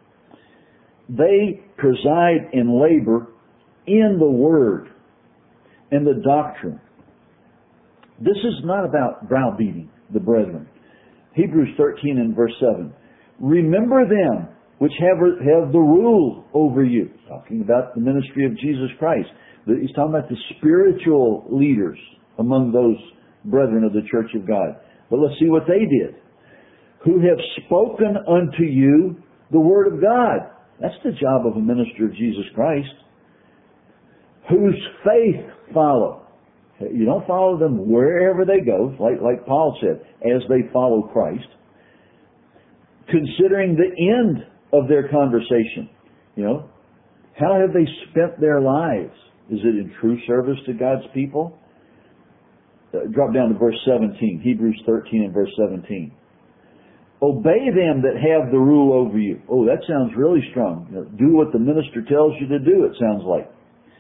They preside and labor in the word and the doctrine. This is not about browbeating the brethren. Hebrews 13 and verse 7. Remember them which have the rule over you. Talking about the ministry of Jesus Christ. He's talking about the spiritual leaders among those brethren of the church of God. But let's see what they did. Who have spoken unto you the word of God. That's the job of a minister of Jesus Christ. Whose faith follow. You don't follow them wherever they go, like Paul said, as they follow Christ. Considering the end of their conversation. You know, how have they spent their lives? Is it in true service to God's people? Drop down to verse 17. Hebrews 13 and verse 17. Obey them that have the rule over you. Oh, that sounds really strong. You know, do what the minister tells you to do, it sounds like.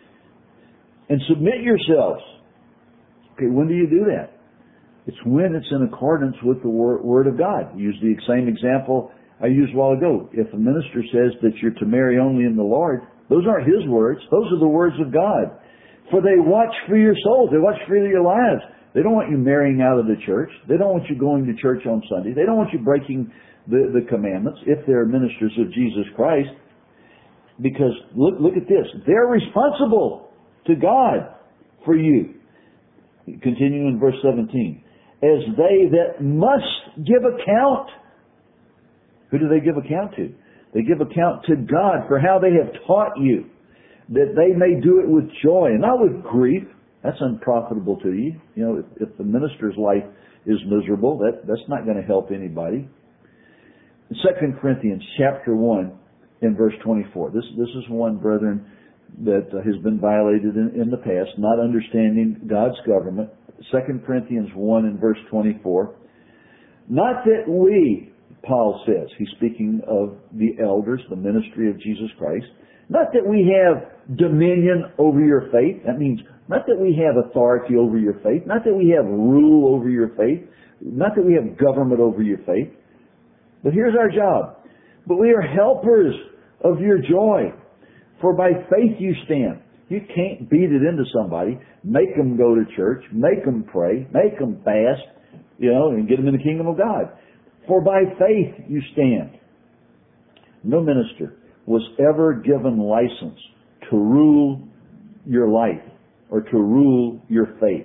And submit yourselves. Okay, when do you do that? It's when it's in accordance with the Word of God. Use the same example I used a while ago. If a minister says that you're to marry only in the Lord, those aren't his words. Those are the words of God. For they watch for your souls. They watch for your lives. They don't want you marrying out of the church. They don't want you going to church on Sunday. They don't want you breaking the commandments if they're ministers of Jesus Christ. Because look at this. They're responsible to God for you. Continuing in verse 17. As they that must give account. Who do they give account to? They give account to God for how they have taught you, that they may do it with joy and not with grief. That's unprofitable to you. You know, if the minister's life is miserable, that's not going to help anybody. In 2 Corinthians chapter 1 in verse 24. This is one, brethren, that has been violated in the past, not understanding God's government. 2 Corinthians 1 and verse 24. Not that we, Paul says, he's speaking of the elders, the ministry of Jesus Christ, not that we have dominion over your faith. That means not that we have authority over your faith, not that we have rule over your faith, not that we have government over your faith. But here's our job. But we are helpers of your joy. For by faith you stand. You can't beat it into somebody, make them go to church, make them pray, make them fast, and get them in the kingdom of God. For by faith you stand. No minister was ever given license to rule your life or to rule your faith.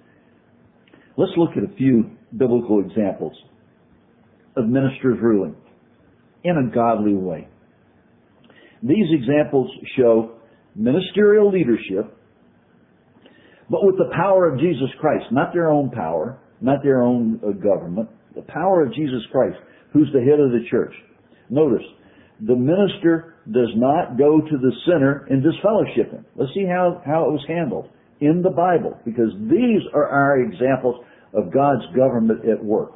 Let's look at a few biblical examples of ministers ruling in a godly way. These examples show ministerial leadership, but with the power of Jesus Christ, not their own power, not their own government, the power of Jesus Christ, who's the head of the church. Notice, the minister does not go to the sinner and disfellowship him. Let's see how it was handled in the Bible, because these are our examples of God's government at work.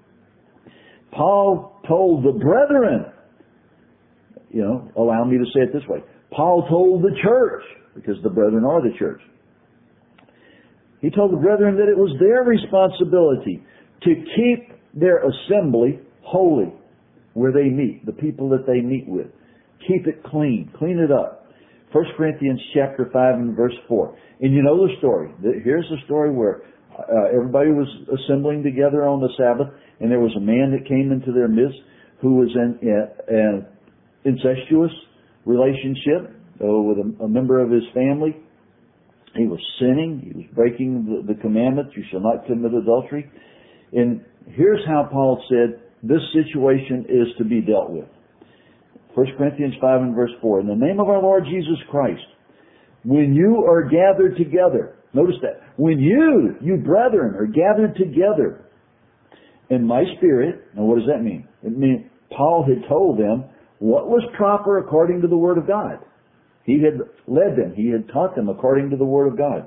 Paul told the brethren, allow me to say it this way. Paul told the church, because the brethren are the church. He told the brethren that it was their responsibility to keep their assembly holy where they meet, the people that they meet with. Keep it clean. Clean it up. 1 Corinthians chapter 5 and verse 4. And you know the story. Here's the story where everybody was assembling together on the Sabbath, and there was a man that came into their midst who was in an incestuous relationship with a member of his family. He was sinning. He was breaking the commandment, you shall not commit adultery. And here's how Paul said this situation is to be dealt with. 1 Corinthians 5 and verse 4. In the name of our Lord Jesus Christ, when you are gathered together, notice that, when you brethren, are gathered together in my spirit, now what does that mean? It means Paul had told them what was proper according to the Word of God. He had led them. He had taught them according to the Word of God.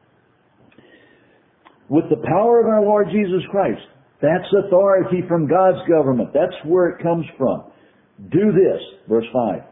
With the power of our Lord Jesus Christ. That's authority from God's government. That's where it comes from. Do this, verse 5.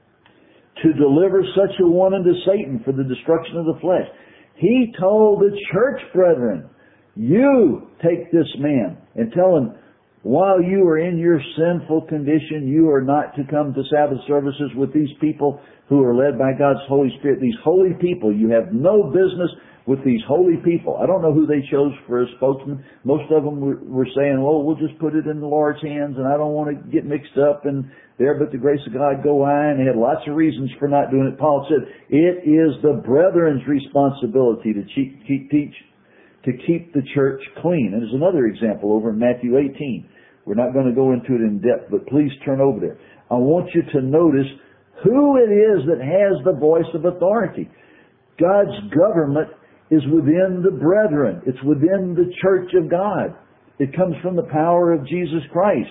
To deliver such a one unto Satan for the destruction of the flesh. He told the church brethren, you take this man and tell him, while you are in your sinful condition, you are not to come to Sabbath services with these people who are led by God's Holy Spirit. These holy people, you have no business with these holy people. I don't know who they chose for a spokesman. Most of them were saying, well, we'll just put it in the Lord's hands and I don't want to get mixed up and there but the grace of God go I. And they had lots of reasons for not doing it. Paul said, it is the brethren's responsibility to teach, to keep the church clean. And there's another example over in Matthew 18. We're not going to go into it in depth, but please turn over there. I want you to notice who it is that has the voice of authority. God's government is within the brethren. It's within the church of God. It comes from the power of Jesus Christ.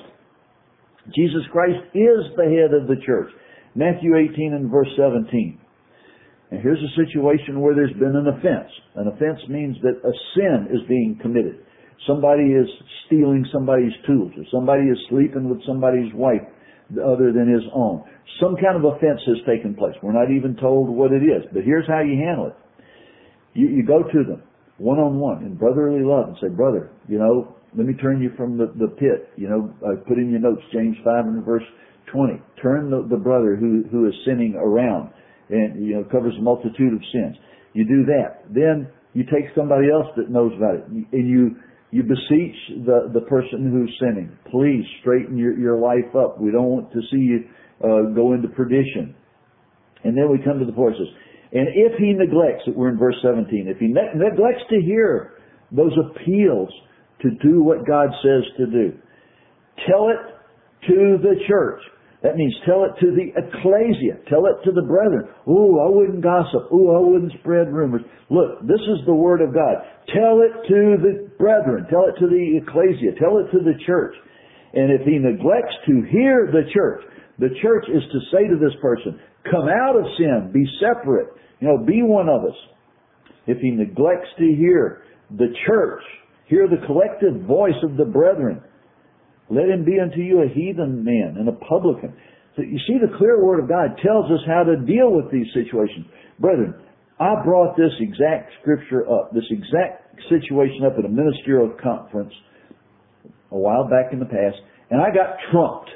Jesus Christ is the head of the church. Matthew 18 and verse 17. And here's a situation where there's been an offense. An offense means that a sin is being committed. Somebody is stealing somebody's tools, or somebody is sleeping with somebody's wife other than his own. Some kind of offense has taken place. We're not even told what it is, but here's how you handle it. You go to them one-on-one in brotherly love and say, brother, let me turn you from the pit. I put in your notes, James 5 and verse 20. Turn the brother who is sinning around and, covers a multitude of sins. You do that. Then you take somebody else that knows about it and you beseech the person who's sinning. Please straighten your life up. We don't want to see you go into perdition. And then we come to the forces. And if he neglects, we're in verse 17, if he neglects to hear those appeals to do what God says to do, tell it to the church. That means tell it to the ecclesia. Tell it to the brethren. Ooh, I wouldn't gossip. Ooh, I wouldn't spread rumors. Look, this is the word of God. Tell it to the brethren. Tell it to the ecclesia. Tell it to the church. And if he neglects to hear the church is to say to this person, come out of sin. Be separate. Be one of us. If he neglects to hear the church, hear the collective voice of the brethren, let him be unto you a heathen man and a publican. So you see, the clear word of God tells us how to deal with these situations. Brethren, I brought this exact scripture up, this exact situation up at a ministerial conference a while back in the past, and I got trumped.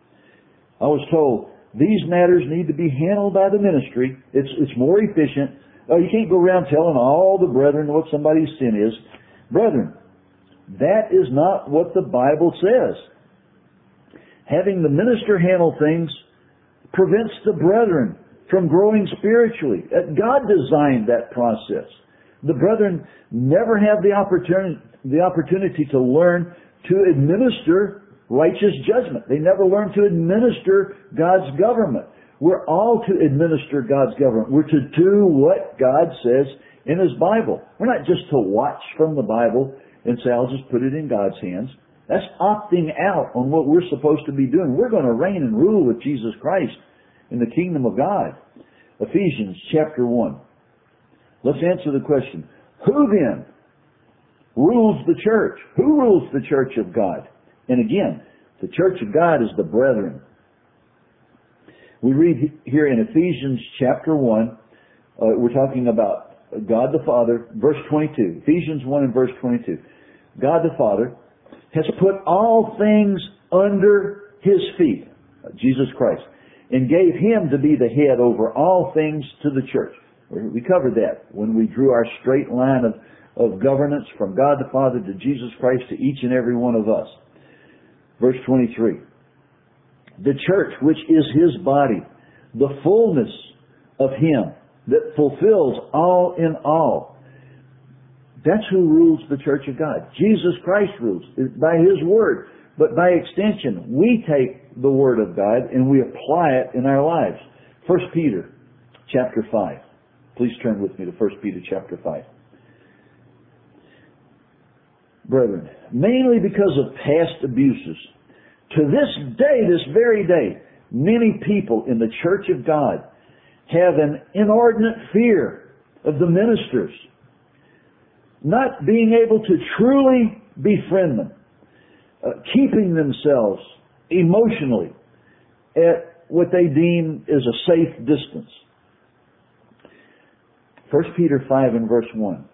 I was told, these matters need to be handled by the ministry. It's more efficient. You can't go around telling all the brethren what somebody's sin is. Brethren, that is not what the Bible says. Having the minister handle things prevents the brethren from growing spiritually. God designed that process. The brethren never have the opportunity to learn to administer righteous judgment. They never learn to administer God's government. We're all to administer God's government. We're to do what God says in His Bible. We're not just to watch from the Bible and say, I'll just put it in God's hands. That's opting out on what we're supposed to be doing. We're going to reign and rule with Jesus Christ in the kingdom of God. Ephesians chapter 1. Let's answer the question. Who then rules the church? Who rules the church of God? And again, the church of God is the brethren. We read here in Ephesians chapter 1, we're talking about God the Father, verse 22. Ephesians 1 and verse 22. God the Father has put all things under His feet, Jesus Christ, and gave Him to be the head over all things to the church. We covered that when we drew our straight line of governance from God the Father to Jesus Christ to each and every one of us. Verse 23. The church, which is His body, the fullness of Him that fulfills all in all. That's who rules the church of God. Jesus Christ rules by His Word. but by extension, we take the Word of God and we apply it in our lives. 1 Peter chapter 5. Please turn with me to 1 Peter chapter 5. Brethren, mainly because of past abuses, to this day, this very day, many people in the church of God have an inordinate fear of the ministers, not being able to truly befriend them, keeping themselves emotionally at what they deem is a safe distance. 1 Peter 5 and verse 1.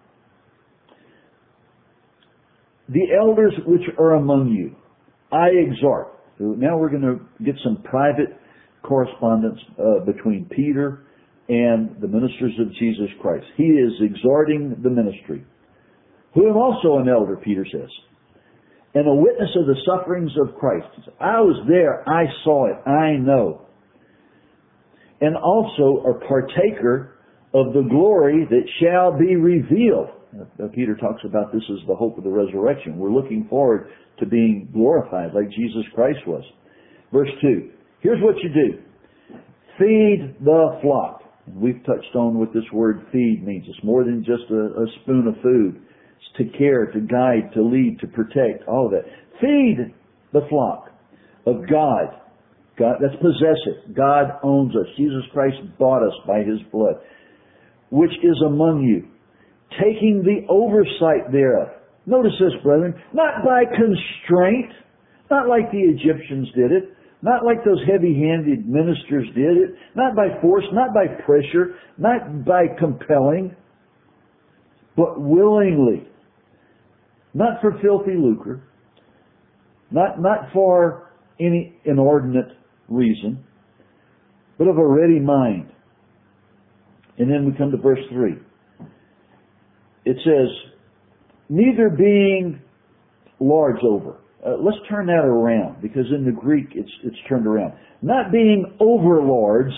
The elders which are among you, I exhort. So now we're going to get some private correspondence between Peter and the ministers of Jesus Christ. He is exhorting the ministry, who am also an elder, Peter says, and a witness of the sufferings of Christ. I was there, I saw it, I know. And also a partaker of the glory that shall be revealed. Peter talks about this as the hope of the resurrection. We're looking forward to being glorified like Jesus Christ was. Verse 2. Here's what you do. Feed the flock. We've touched on what this word feed means. It's more than just a spoon of food. It's to care, to guide, to lead, to protect, all of that. Feed the flock of God. God, that's possessive. God owns us. Jesus Christ bought us by His blood, which is among you, taking the oversight thereof. Notice this, brethren, not by constraint, not like the Egyptians did it, not like those heavy-handed ministers did it, not by force, not by pressure, not by compelling, but willingly. Not for filthy lucre, not for any inordinate reason, but of a ready mind. And then we come to verse 3. It says, neither being lords over. Let's turn that around, because in the Greek it's turned around. Not being overlords,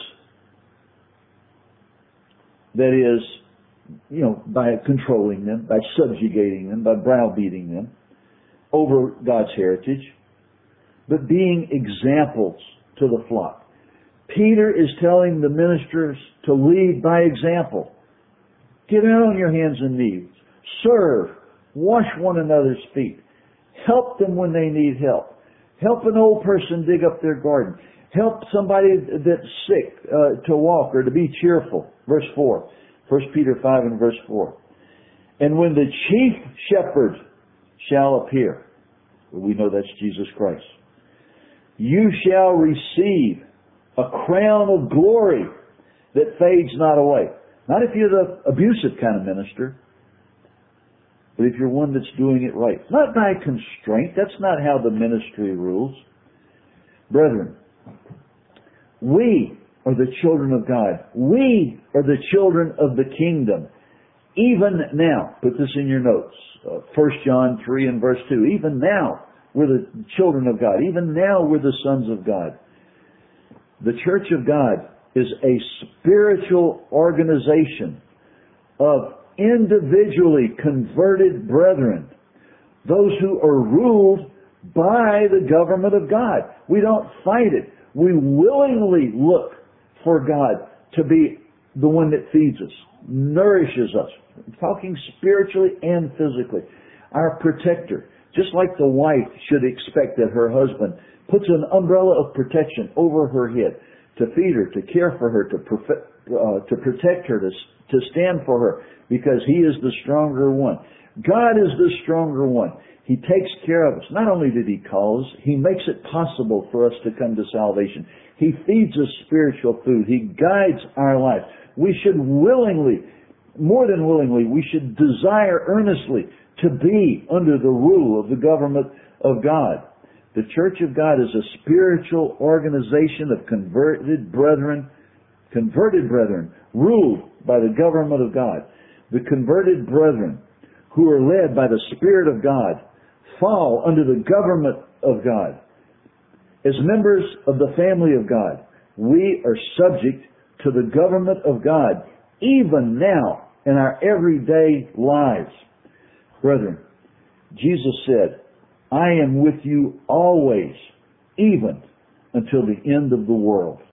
that is, by controlling them, by subjugating them, by browbeating them over God's heritage, but being examples to the flock. Peter is telling the ministers to lead by example. Get out on your hands and knees. Serve. Wash one another's feet. Help them when they need help. Help an old person dig up their garden. Help somebody that's sick to walk or to be cheerful. Verse 4. 1 Peter 5 and verse 4. And when the chief shepherd shall appear, we know that's Jesus Christ, you shall receive a crown of glory that fades not away. Not if you're the abusive kind of minister, but if you're one that's doing it right. Not by constraint. That's not how the ministry rules. Brethren, we are the children of God. We are the children of the kingdom. Even now, put this in your notes, 1 John 3 and verse 2. Even now, we're the children of God. Even now, we're the sons of God. The church of God is a spiritual organization of individually converted brethren, those who are ruled by the government of God. We don't fight it. We willingly look for God to be the one that feeds us, nourishes us, talking spiritually and physically. Our protector, just like the wife should expect that her husband puts an umbrella of protection over her head to feed her, to care for her, to protect her, to stand for her, because He is the stronger one. God is the stronger one. He takes care of us. Not only did He call us, He makes it possible for us to come to salvation. He feeds us spiritual food. He guides our life. We should willingly, more than willingly, we should desire earnestly to be under the rule of the government of God. The Church of God is a spiritual organization of converted brethren, ruled by the government of God. The converted brethren who are led by the Spirit of God fall under the government of God. As members of the family of God, we are subject to the government of God even now in our everyday lives. Brethren, Jesus said, I am with you always, even until the end of the world.